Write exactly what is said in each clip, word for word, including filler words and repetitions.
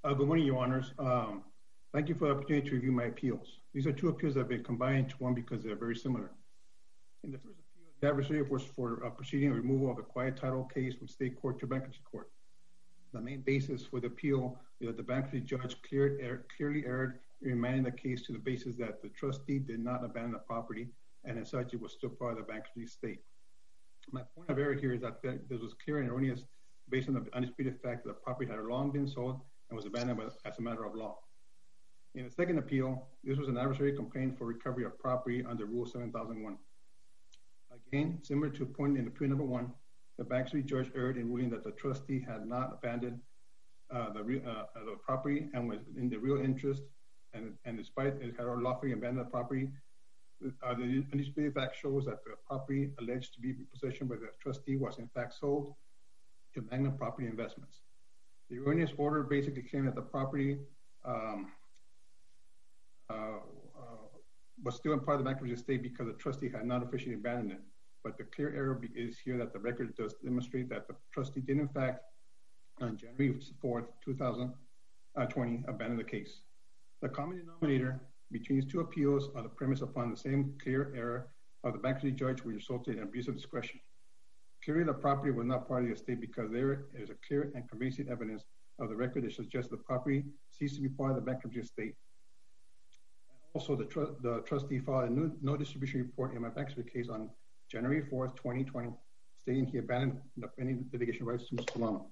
Uh, good morning, Your Honors. Um, thank you for the opportunity to review my appeals. These are two appeals that have been combined into one because they're very similar. In the first appeal, the adversary was for uh, proceeding removal of a quiet title case from state court to bankruptcy court. The main basis for the appeal is that the bankruptcy judge cleared, er, clearly erred in remanding the case to the basis that the trustee did not abandon the property, and as such, it was still part of the bankruptcy estate. My point of error here is that this was clear and erroneous based on the undisputed fact that the property had long been sold and was abandoned as a matter of law. In the second appeal, this was an adversary complaint for recovery of property under Rule seven thousand one. Again, similar to a point in appeal number one, the bankruptcy judge erred in ruling that the trustee had not abandoned uh, the, re uh, the property and was in the real interest, and, and despite it had lawfully abandoned the property, uh, the undisputed fact shows that the property alleged to be in possession by the trustee was in fact sold to Magnum Property Investments. The erroneous order basically claimed that the property um, uh, uh, was still in part of the bankruptcy estate because the trustee had not officially abandoned it. But the clear error is here that the record does demonstrate that the trustee did in fact, on January fourth, two thousand twenty, abandon the case. The common denominator between these two appeals are the premise upon the same clear error of the bankruptcy judge, which resulted in abuse of discretion. Clearly, the property was not part of the estate because there is a clear and convincing evidence of the record that suggests the property ceased to be part of the bankruptcy estate. Also, the, tr the trustee filed a new, no distribution report in my bankruptcy case on January fourth, twenty twenty, stating he abandoned the pending litigation rights to Mister Solano.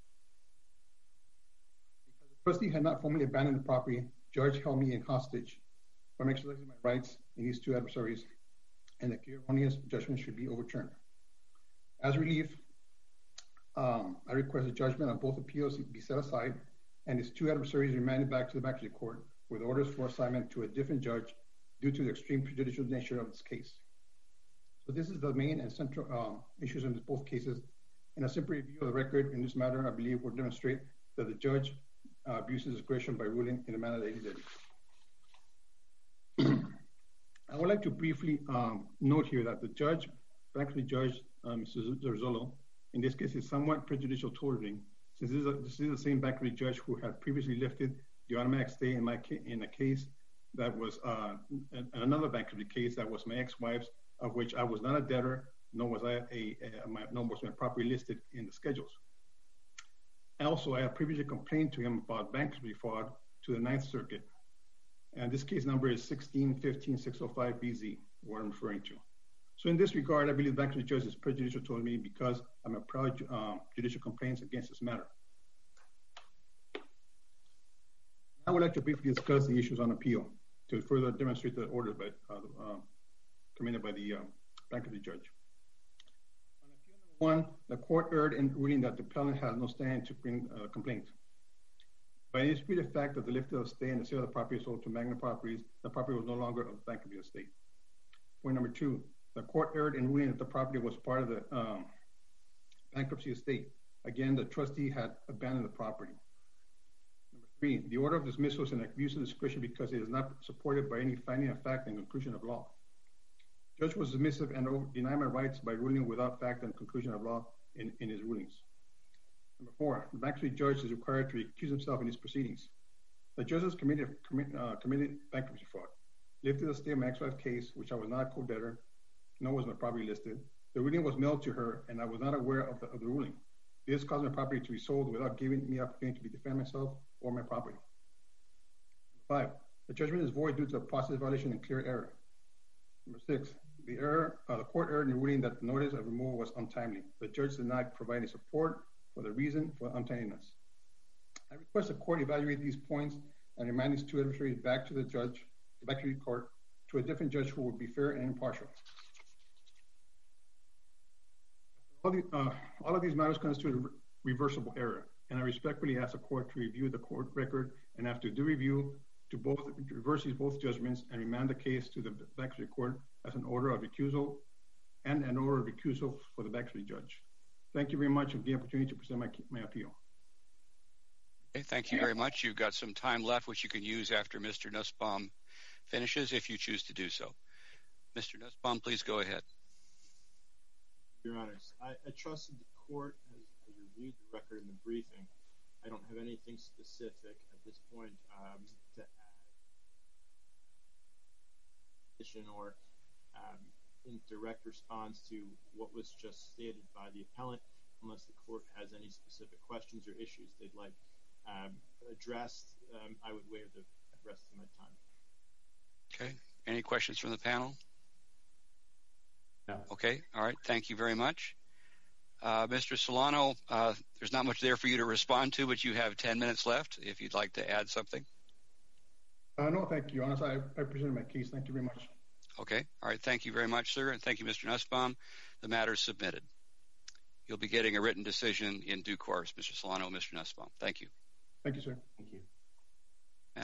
Because the trustee had not formally abandoned the property, judge held me in hostage from exercising my rights in these two adversaries, and the clear erroneous judgment should be overturned. As relief, um, I request a judgment on both appeals be set aside and his two adversaries remanded back to the bankruptcy court with orders for assignment to a different judge due to the extreme prejudicial nature of this case. So this is the main and central um, issues in both cases. In a simple review of the record in this matter, I believe will demonstrate that the judge uh, abuses discretion by ruling in the manner that he did. I would like to briefly um, note here that the judge, bankruptcy judge, uh, Mister Zarzolo, in this case is somewhat prejudicial towarding, since this is, a, this is the same bankruptcy judge who had previously lifted the automatic stay in my in a case that was uh, another bankruptcy case that was my ex-wife's, of which I was not a debtor, nor was I a, a my, nor was my property listed in the schedules. Also, I have previously complained to him about bankruptcy fraud to the Ninth Circuit, and this case number is sixteen fifteen six oh five B Z, what I'm referring to. So in this regard, I believe the bankruptcy judge is prejudicial toward me because I'm a proud um, judicial complaints against this matter. I would like to briefly discuss the issues on appeal to further demonstrate the order by, uh, uh, committed by the uh, bankruptcy judge. On appeal number one, the court erred in ruling that the appellant has no standing to bring a complaint. By the disputed fact that the lifted of stay and the sale of the property sold to Magna Properties, the property was no longer of the bankruptcy estate. Point number two, the court erred in ruling that the property was part of the um, bankruptcy estate. Again, the trustee had abandoned the property. Number three, the order of dismissal is an abuse of discretion because it is not supported by any finding of fact and conclusion of law. Judge was dismissive and denied my rights by ruling without fact and conclusion of law in, in his rulings. Number four, the bankruptcy judge is required to recuse himself in his proceedings. The judge has committed, commit, uh, committed bankruptcy fraud, lifted the stay of my ex-wife's case, which I was not a co-debtor, nor was my property listed. The ruling was mailed to her, and I was not aware of the, of the ruling. This caused my property to be sold without giving me opportunity to defend myself or my property. Five, the judgment is void due to a process violation and clear error. Number six, the error, uh, the court erred in ruling that the notice of removal was untimely. The judge did not provide any support for the reason for untimeliness. I request the court evaluate these points and remind these two adversaries back to the judge, back to the court, to a different judge who would be fair and impartial. All, the, uh, all of these matters constitute a re reversible error, and I respectfully ask the court to review the court record and after due review to both reverse these both judgments and remand the case to the bankruptcy court as an order of recusal and an order of recusal for the bankruptcy judge. Thank you very much for the opportunity to present my, my appeal. Okay, thank you very much. You've got some time left, which you can use after Mister Nussbaum finishes, if you choose to do so. Mister Nussbaum, please go ahead. Your Honors, I, I trusted the court as, as reviewed the record in the briefing. I don't have anything specific at this point um, to add or um, in direct response to what was just stated by the appellant, unless the court has any specific questions or issues they'd like um, addressed. Um, I would waive the rest of my time. Okay. Any questions from the panel? No. Okay. All right. Thank you very much. Uh, Mister Solano, uh, there's not much there for you to respond to, but you have ten minutes left if you'd like to add something. Uh, no, thank you. Honestly, I, I presented my case. Thank you very much. Okay. All right. Thank you very much, sir. And thank you, Mister Nussbaum. The matter is submitted. You'll be getting a written decision in due course, Mister Solano and Mister Nussbaum. Thank you. Thank you, sir. Thank you.